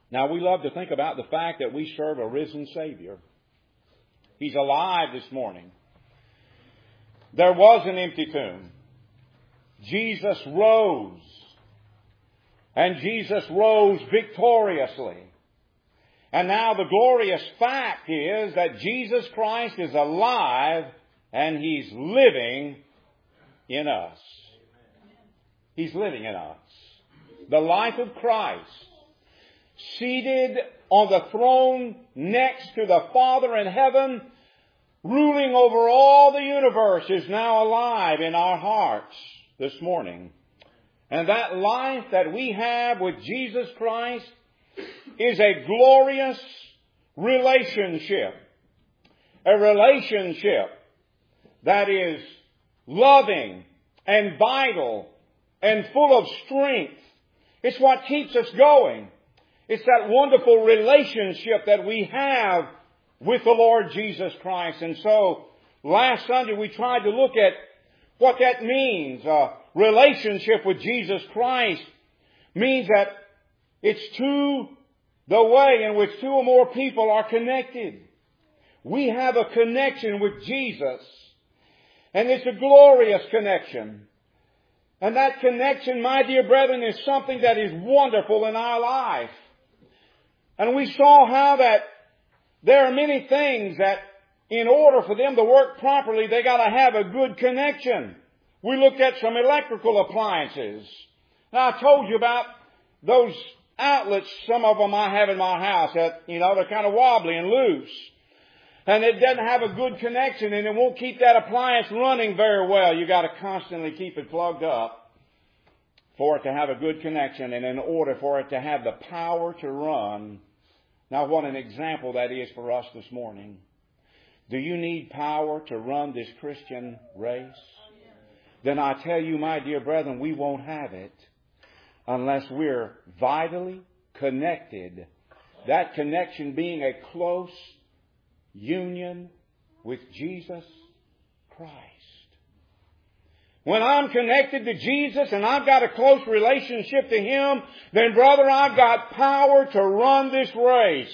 Now, we love to think about the fact that we serve a risen Savior. He's alive this morning. There was an empty tomb. Jesus rose. And Jesus rose victoriously. And now the glorious fact is that Jesus Christ is alive and He's living in us. He's living in us. The life of Christ, seated on the throne next to the Father in heaven, ruling over all the universe, is now alive in our hearts this morning. And that life that we have with Jesus Christ is a glorious relationship. A relationship that is loving and vital and full of strength. It's what keeps us going. It's that wonderful relationship that we have with the Lord Jesus Christ. And so, last Sunday we tried to look at what that means. A relationship with Jesus Christ means that it's the way in which two or more people are connected. We have a connection with Jesus. And it's a glorious connection. And that connection, my dear brethren, is something that is wonderful in our life. And we saw how that there are many things that in order for them to work properly, they got to have a good connection. We looked at some electrical appliances. Now, I told you about those outlets, some of them I have in my house that, they're kind of wobbly and loose. And it doesn't have a good connection and it won't keep that appliance running very well. You got to constantly keep it plugged up for it to have a good connection and in order for it to have the power to run. Now, what an example that is for us this morning. Do you need power to run this Christian race? Then I tell you, my dear brethren, we won't have it unless we're vitally connected. That connection being a close union with Jesus Christ. When I'm connected to Jesus and I've got a close relationship to Him, then brother, I've got power to run this race.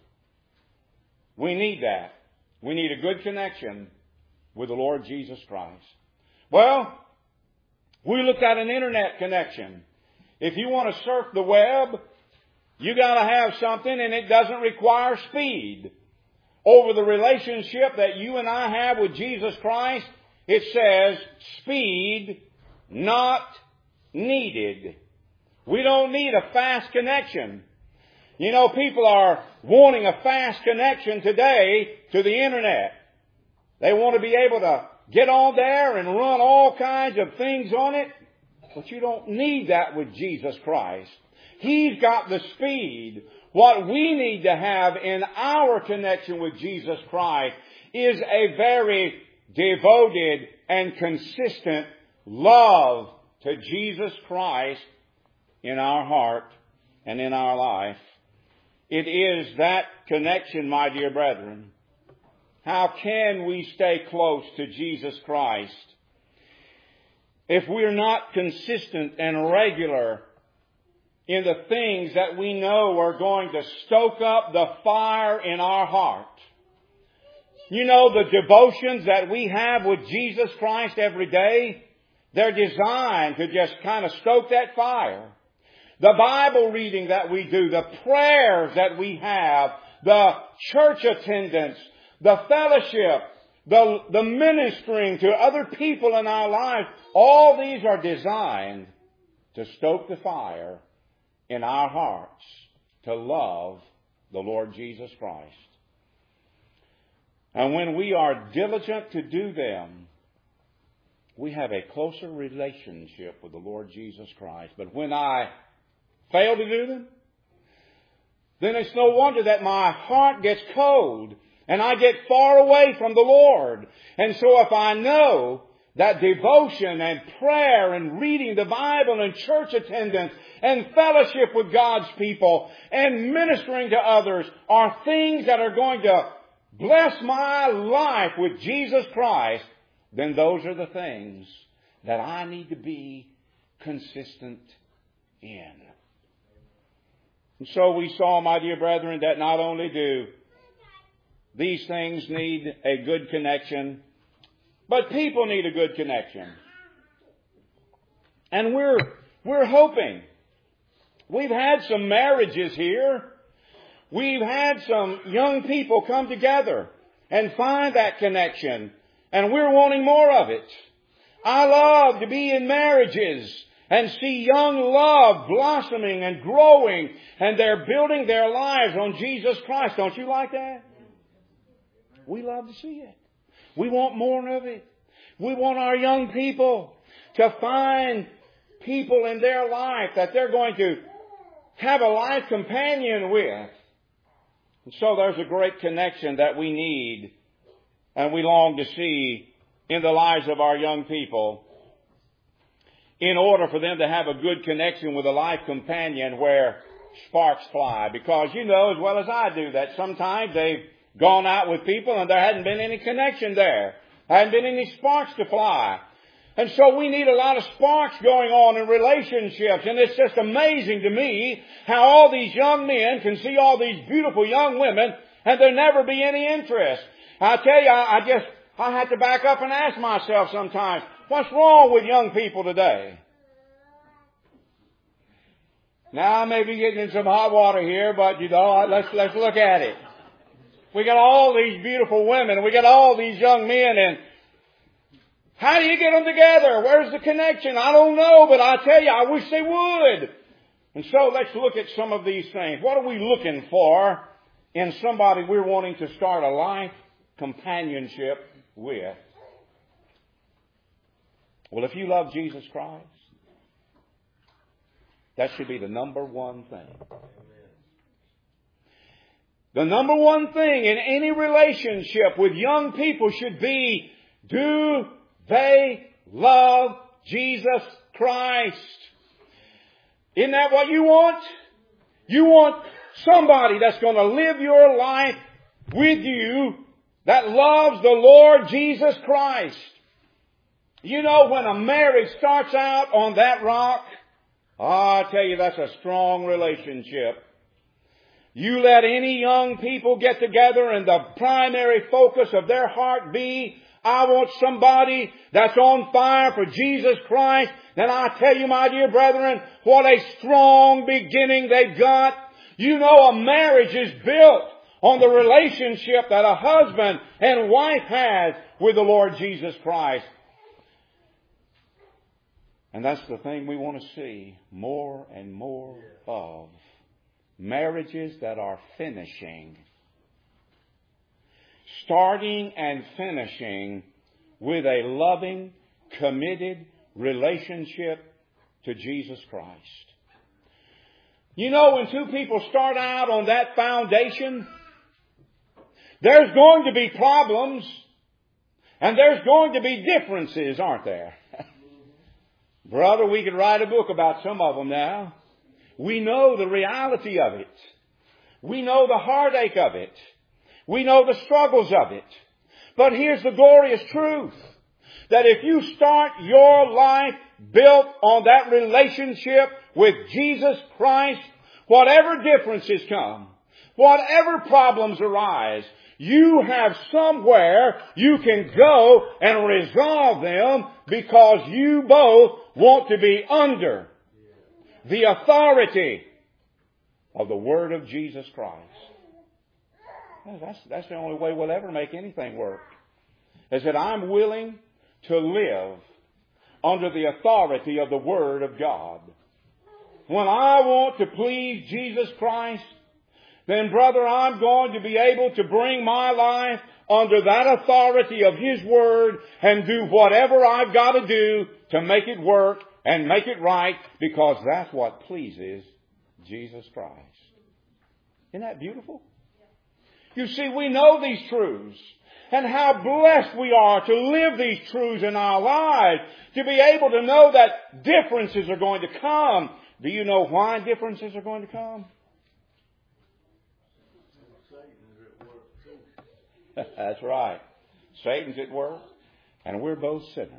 We need that. We need a good connection with the Lord Jesus Christ. Well, we looked at an internet connection. If you want to surf the web, you got to have something and it doesn't require speed. Over the relationship that you and I have with Jesus Christ, it says speed not needed. We don't need a fast connection. People are wanting a fast connection today to the internet. They want to be able to get on there and run all kinds of things on it. But you don't need that with Jesus Christ. He's got the speed. What we need to have in our connection with Jesus Christ is a very devoted and consistent love to Jesus Christ in our heart and in our life. It is that connection, my dear brethren. How can we stay close to Jesus Christ if we're not consistent and regular in the things that we know are going to stoke up the fire in our heart? The devotions that we have with Jesus Christ every day, they're designed to just kind of stoke that fire. The Bible reading that we do, the prayers that we have, the church attendance, the fellowship, the ministering to other people in our lives, all these are designed to stoke the fire in our hearts to love the Lord Jesus Christ. And when we are diligent to do them, we have a closer relationship with the Lord Jesus Christ. But when I fail to do them, then it's no wonder that my heart gets cold and I get far away from the Lord. And so if I know that devotion and prayer and reading the Bible and church attendance and fellowship with God's people and ministering to others are things that are going to bless my life with Jesus Christ, then those are the things that I need to be consistent in. And so we saw, my dear brethren, that not only do these things need a good connection, but people need a good connection. And we're hoping. We've had some marriages here. We've had some young people come together and find that connection. And we're wanting more of it. I love to be in marriages and see young love blossoming and growing. And they're building their lives on Jesus Christ. Don't you like that? We love to see it. We want more of it. We want our young people to find people in their life that they're going to have a life companion with. And so there's a great connection that we need and we long to see in the lives of our young people in order for them to have a good connection with a life companion where sparks fly. Because you know as well as I do that sometimes they've gone out with people and there hadn't been any connection there. There hadn't been any sparks to fly. And so we need a lot of sparks going on in relationships. And it's just amazing to me how all these young men can see all these beautiful young women and there never be any interest. I tell you, I had to back up and ask myself sometimes, what's wrong with young people today? Now I may be getting in some hot water here, but you know, let's look at it. We got all these beautiful women and we got all these young men, and how do you get them together? Where's the connection? I don't know, but I tell you, I wish they would. And so let's look at some of these things. What are we looking for in somebody we're wanting to start a life companionship with? Well, if you love Jesus Christ, that should be the number one thing. The number one thing in any relationship with young people should be, do they love Jesus Christ? Isn't that what you want? You want somebody that's going to live your life with you that loves the Lord Jesus Christ. You know, when a marriage starts out on that rock, I tell you, that's a strong relationship. You let any young people get together and the primary focus of their heart be, I want somebody that's on fire for Jesus Christ. Then I tell you, my dear brethren, what a strong beginning they've got. You know, a marriage is built on the relationship that a husband and wife has with the Lord Jesus Christ. And that's the thing we want to see more and more of. Marriages that are finishing. Starting and finishing with a loving, committed relationship to Jesus Christ. You know, when two people start out on that foundation, there's going to be problems and there's going to be differences, aren't there? Brother, we could write a book about some of them now. We know the reality of it. We know the heartache of it. We know the struggles of it. But here's the glorious truth. That if you start your life built on that relationship with Jesus Christ, whatever differences come, whatever problems arise, you have somewhere you can go and resolve them because you both want to be under the authority of the Word of Jesus Christ. That's the only way we'll ever make anything work. Is that I'm willing to live under the authority of the Word of God. When I want to please Jesus Christ, then brother, I'm going to be able to bring my life under that authority of His Word and do whatever I've got to do to make it work and make it right, because that's what pleases Jesus Christ. Isn't that beautiful? You see, we know these truths. And how blessed we are to live these truths in our lives. To be able to know that differences are going to come. Do you know why differences are going to come? That's right. Satan's at work. And we're both sinners.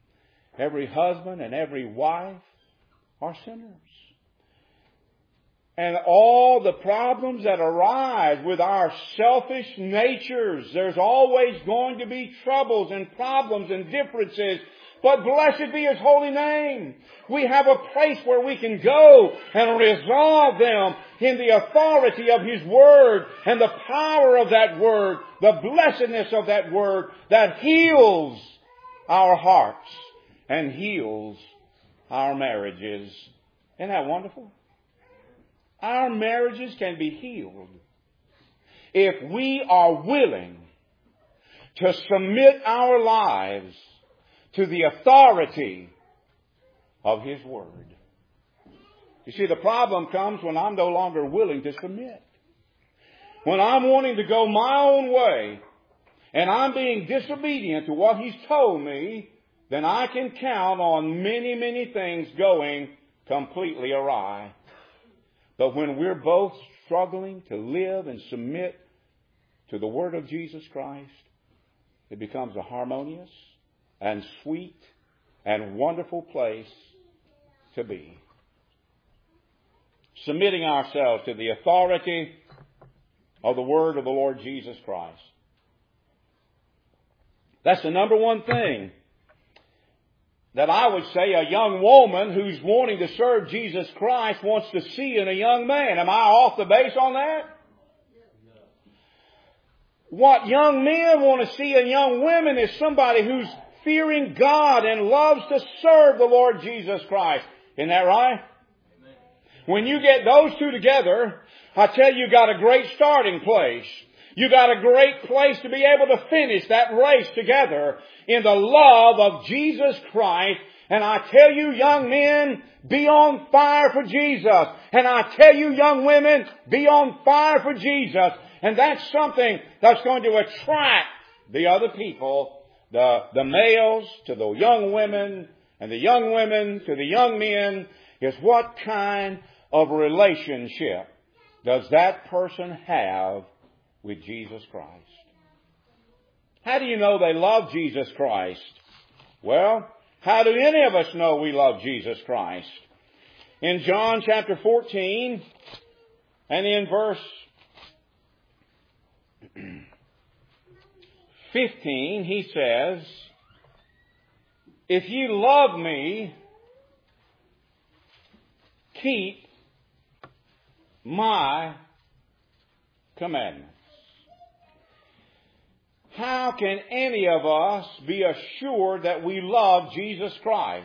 Every husband and every wife are sinners. and all the problems that arise with our selfish natures. There's always going to be troubles and problems and differences. But blessed be His holy name. We have a place where we can go and resolve them in the authority of His Word and the power of that Word, the blessedness of that Word that heals our hearts and heals our marriages. Isn't that wonderful? Our marriages can be healed if we are willing to submit our lives to the authority of His Word. You see, the problem comes when I'm no longer willing to submit. When I'm wanting to go my own way and I'm being disobedient to what He's told me, then I can count on many, many things going completely awry. But when we're both struggling to live and submit to the Word of Jesus Christ, it becomes a harmonious and sweet and wonderful place to be. Submitting ourselves to the authority of the Word of the Lord Jesus Christ. That's the number one thing that I would say a young woman who's wanting to serve Jesus Christ wants to see in a young man. Am I off the base on that? What young men want to see in young women is somebody who's fearing God and loves to serve the Lord Jesus Christ. Isn't that right? When you get those two together, I tell you, you got a great starting place. You got a great place to be able to finish that race together in the love of Jesus Christ. And I tell you, young men, be on fire for Jesus. And I tell you, young women, be on fire for Jesus. And that's something that's going to attract the other people, the males to the young women, and the young women to the young men, is what kind of relationship does that person have with Jesus Christ? How do you know they love Jesus Christ? Well, how do any of us know we love Jesus Christ? In John chapter 14 and in verse 15, he says, "If you love me, keep my commandments." How can any of us be assured that we love Jesus Christ?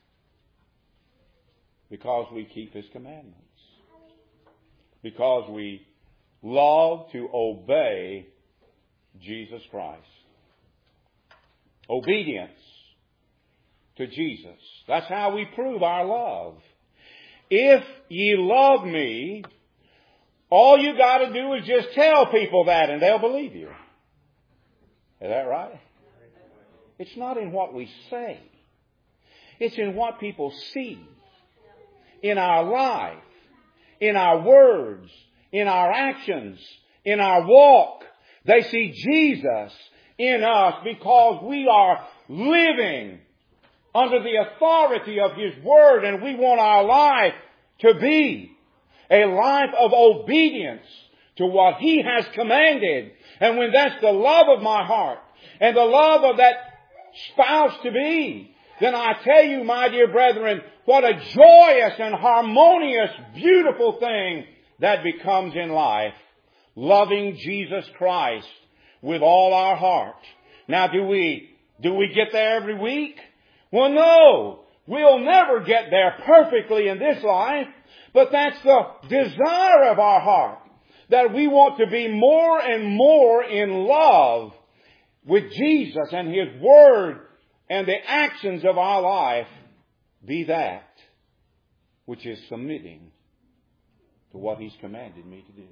Because we keep His commandments. Because we love to obey Jesus Christ. Obedience to Jesus. That's how we prove our love. If ye love me, all you got to do is just tell people that and they'll believe you. Is that right? It's not in what we say. It's in what people see. In our life. In our words. In our actions. In our walk. They see Jesus in us because we are living under the authority of His Word, and we want our life to be a life of obedience to what He has commanded. And when that's the love of my heart and the love of that spouse to be, then I tell you, my dear brethren, what a joyous and harmonious, beautiful thing that becomes in life. Loving Jesus Christ with all our heart. Now, do we get there every week? Well, no. We'll never get there perfectly in this life, but that's the desire of our heart, that we want to be more and more in love with Jesus and His Word, and the actions of our life be that which is submitting to what He's commanded me to do.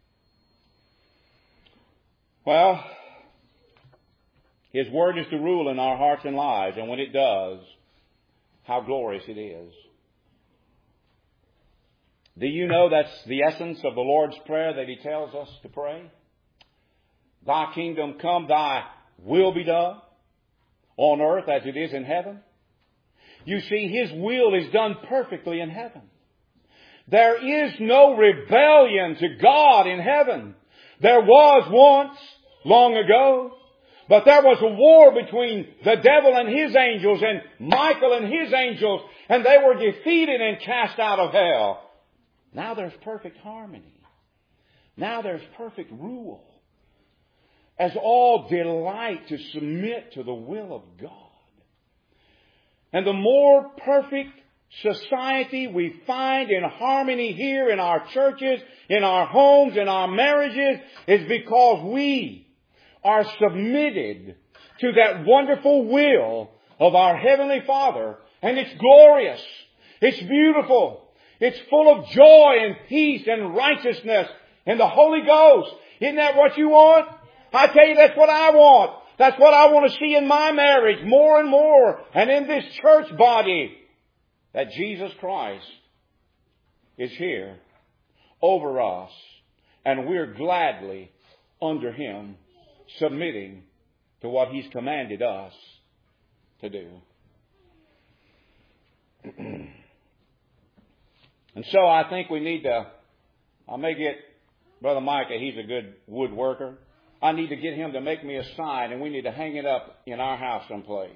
Well, His Word is to rule in our hearts and lives, and when it does, how glorious it is. Do you know that's the essence of the Lord's Prayer that He tells us to pray? Thy kingdom come, Thy will be done on earth as it is in heaven. You see, His will is done perfectly in heaven. There is no rebellion to God in heaven. There was once, long ago. But there was a war between the devil and his angels and Michael and his angels, and they were defeated and cast out of hell. Now there's perfect harmony. Now there's perfect rule, as all delight to submit to the will of God. And the more perfect society we find in harmony here in our churches, in our homes, in our marriages, is because we are submitted to that wonderful will of our Heavenly Father. And it's glorious. It's beautiful. It's full of joy and peace and righteousness and the Holy Ghost. Isn't that what you want? I tell you, that's what I want. That's what I want to see in my marriage more and more. And in this church body, that Jesus Christ is here over us. And we're gladly under Him, submitting to what He's commanded us to do. And so I think we need to, I may get Brother Micah, he's a good woodworker. I need to get him to make me a sign, and we need to hang it up in our house someplace.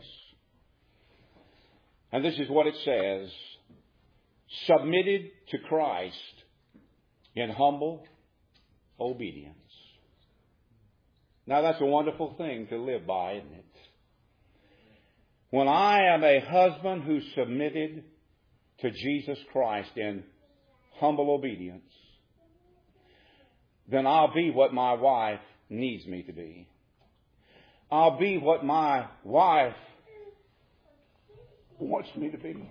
And this is what it says: submitted to Christ in humble obedience. Now that's a wonderful thing to live by, isn't it? When I am a husband who's submitted to Jesus Christ in humble obedience, then I'll be what my wife needs me to be. I'll be what my wife wants me to be.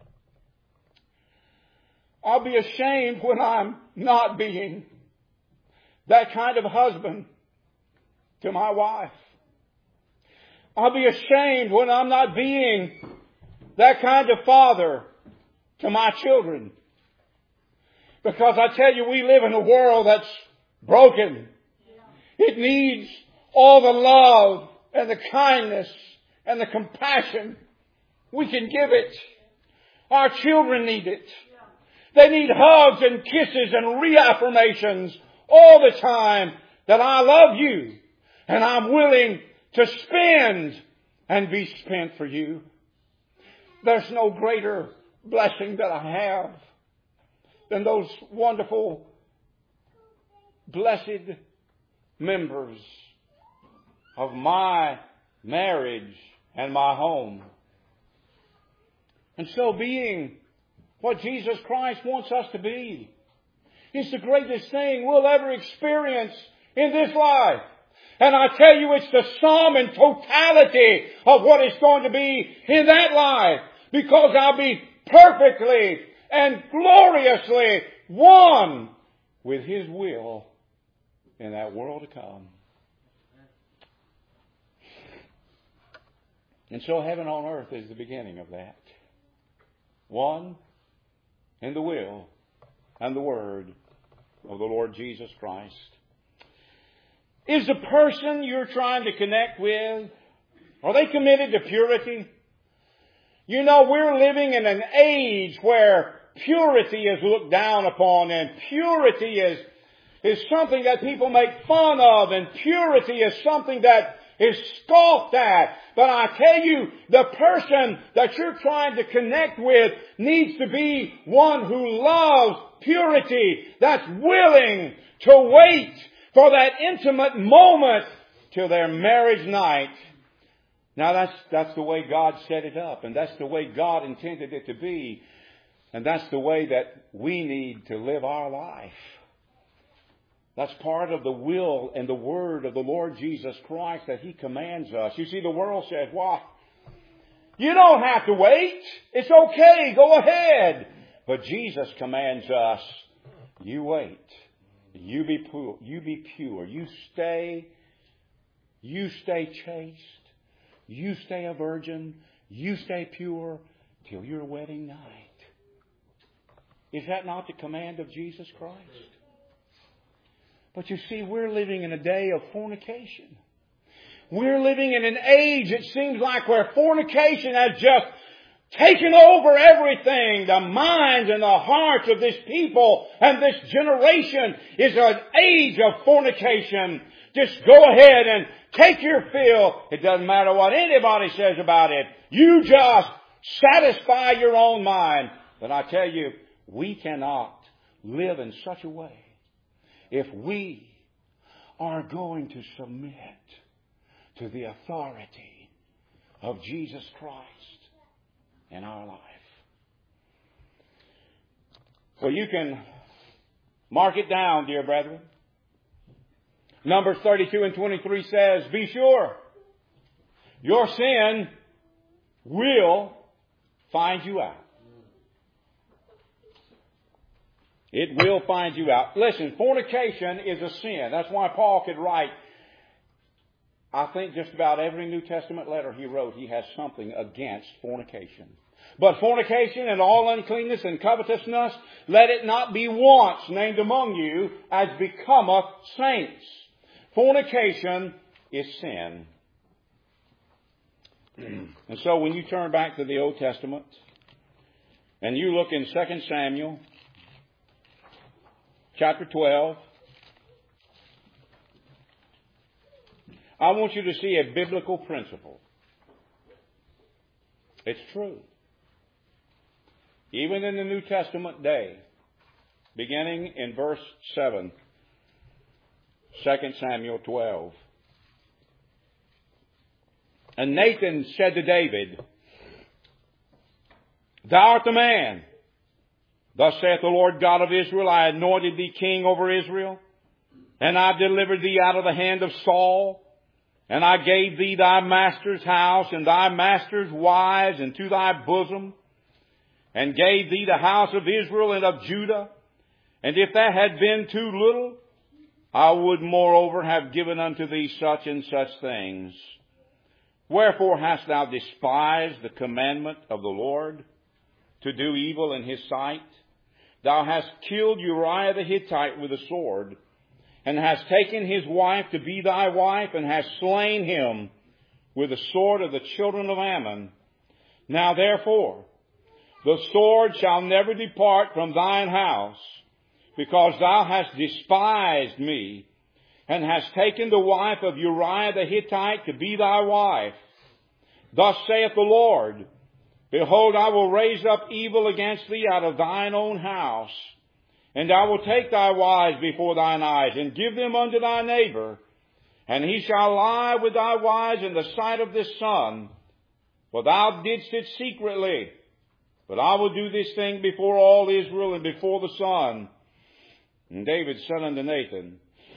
I'll be ashamed when I'm not being that kind of husband to my wife. I'll be ashamed when I'm not being that kind of father to my children. Because I tell you, we live in a world that's broken. It needs all the love and the kindness and the compassion. We can give it. Our children need it. They need hugs and kisses and reaffirmations all the time that I love you and I'm willing to spend and be spent for you. There's no greater blessing that I have than those wonderful, blessed members of my marriage and my home. And so being what Jesus Christ wants us to be is the greatest thing we'll ever experience in this life. And I tell you, it's the sum and totality of what it's going to be in that life, because I'll be perfectly and gloriously one with His will in that world to come. And so heaven on earth is the beginning of that. One in the will and the word of the Lord Jesus Christ. Is the person you're trying to connect with, are they committed to purity? You know, we're living in an age where purity is looked down upon, and purity is something that people make fun of, and purity is something that is scoffed at. But I tell you, the person that you're trying to connect with needs to be one who loves purity, that's willing to wait for that intimate moment till their marriage night. Now that's the way God set it up, and that's the way God intended it to be, and that's the way that we need to live our life. That's part of the will and the word of the Lord Jesus Christ that He commands us. You see, the world says, well, you don't have to wait. It's okay. Go ahead. But Jesus commands us, you wait. You be pure. You be pure. You stay chaste. You stay a virgin. You stay pure till your wedding night. Is that not the command of Jesus Christ? But you see, we're living in a day of fornication. We're living in an age, it seems like, where fornication has just taken over everything. The minds and the hearts of this people and this generation is an age of fornication. Just go ahead and take your fill. It doesn't matter what anybody says about it. You just satisfy your own mind. But I tell you, we cannot live in such a way if we are going to submit to the authority of Jesus Christ in our life. So you can mark it down, dear brethren. Numbers 32 and 23 says, be sure your sin will find you out. It will find you out. Listen, fornication is a sin. That's why Paul could write, I think just about every New Testament letter he wrote, he has something against fornication. But fornication and all uncleanness and covetousness, let it not be once named among you as becometh saints. Fornication is sin. And so when you turn back to the Old Testament and you look in 2 Samuel chapter 12, I want you to see a biblical principle. It's true. Even in the New Testament day, beginning in verse 7, 2 Samuel 12. And Nathan said to David, thou art the man. Thus saith the Lord God of Israel, I anointed thee king over Israel, and I delivered thee out of the hand of Saul, and I gave thee thy master's house and thy master's wives into thy bosom, and gave thee the house of Israel and of Judah. And if that had been too little, I would moreover have given unto thee such and such things. Wherefore hast thou despised the commandment of the Lord, to do evil in his sight? Thou hast killed Uriah the Hittite with a sword, and hast taken his wife to be thy wife, and hast slain him with the sword of the children of Ammon. Now therefore, the sword shall never depart from thine house, because thou hast despised me, and hast taken the wife of Uriah the Hittite to be thy wife. Thus saith the Lord, behold, I will raise up evil against thee out of thine own house, and I will take thy wives before thine eyes, and give them unto thy neighbor, and he shall lie with thy wives in the sight of this sun, for thou didst it secretly. But I will do this thing before all Israel and before the sun. And David said unto Nathan,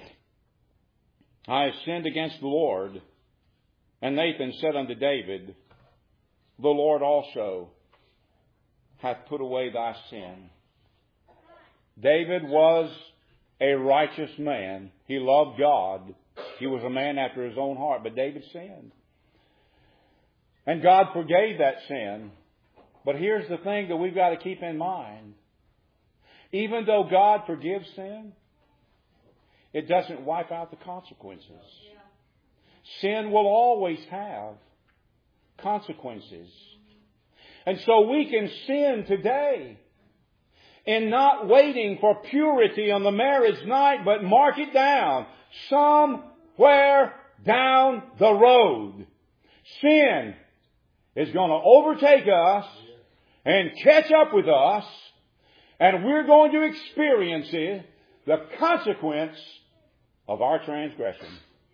I have sinned against the Lord. And Nathan said unto David, the Lord also hath put away thy sin. David was a righteous man. He loved God. He was a man after his own heart. But David sinned. And God forgave that sin. But here's the thing that we've got to keep in mind. Even though God forgives sin, it doesn't wipe out the consequences. Sin will always have consequences. And so we can sin today in not waiting for purity on the marriage night, but mark it down. Somewhere down the road, sin is going to overtake us and catch up with us, and we're going to experience the consequence of our transgression.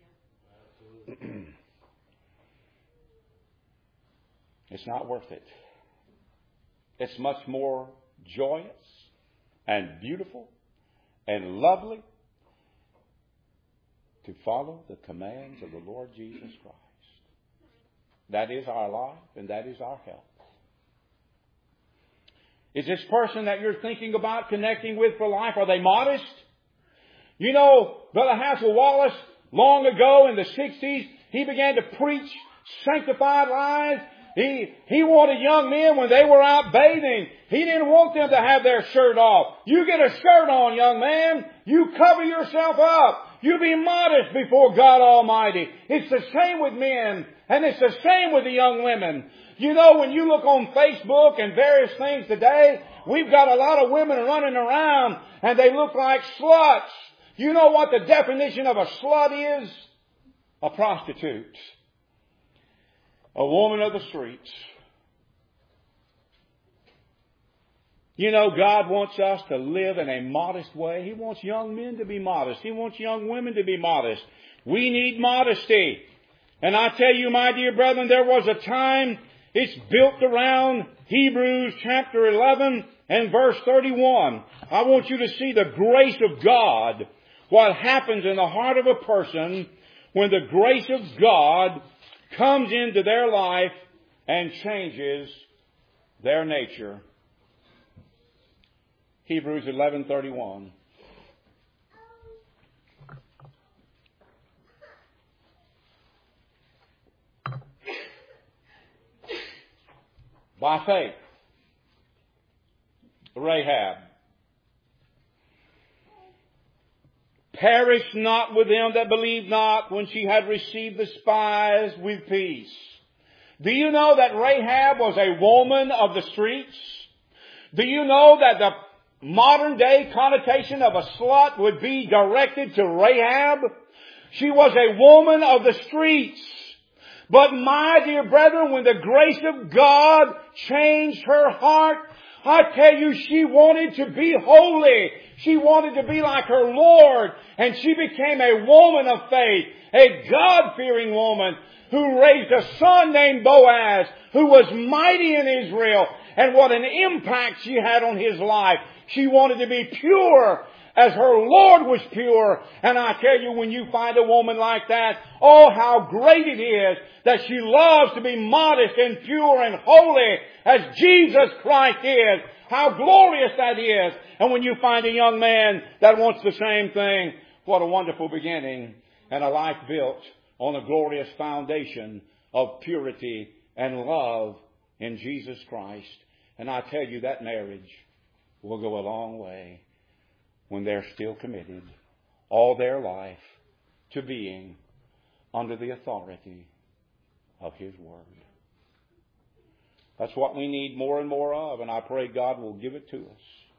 It's not worth it. It's much more joyous and beautiful and lovely to follow the commands of the Lord Jesus Christ. That is our life and that is our health. Is this person that you're thinking about connecting with for life, are they modest? You know, Brother Hassel Wallace, long ago in the 60s, he began to preach sanctified lives. He wanted young men when they were out bathing. He didn't want them to have their shirt off. You get a shirt on, young man. You cover yourself up. You be modest before God Almighty. It's the same with men, and it's the same with the young women. You know, when you look on Facebook and various things today, we've got a lot of women running around, and they look like sluts. You know what the definition of a slut is? A prostitute. A woman of the streets. You know, God wants us to live in a modest way. He wants young men to be modest. He wants young women to be modest. We need modesty. And I tell you, my dear brethren, there was a time, it's built around Hebrews chapter 11 and verse 31. I want you to see the grace of God, what happens in the heart of a person when the grace of God comes into their life and changes their nature. Hebrews 11:31. By faith, Rahab perished not with them that believed not when she had received the spies with peace. Do you know that Rahab was a woman of the streets? Do you know that the modern day connotation of a slut would be directed to Rahab? She was a woman of the streets. But my dear brethren, when the grace of God changed her heart, I tell you, she wanted to be holy. She wanted to be like her Lord. And she became a woman of faith, a God-fearing woman who raised a son named Boaz, who was mighty in Israel. And what an impact she had on his life. She wanted to be pure as her Lord was pure. And I tell you, when you find a woman like that, oh, how great it is that she loves to be modest and pure and holy as Jesus Christ is. How glorious that is. And when you find a young man that wants the same thing, what a wonderful beginning. And a life built on a glorious foundation of purity and love in Jesus Christ. And I tell you, that marriage will go a long way when they're still committed all their life to being under the authority of His Word. That's what we need more and more of, and I pray God will give it to us.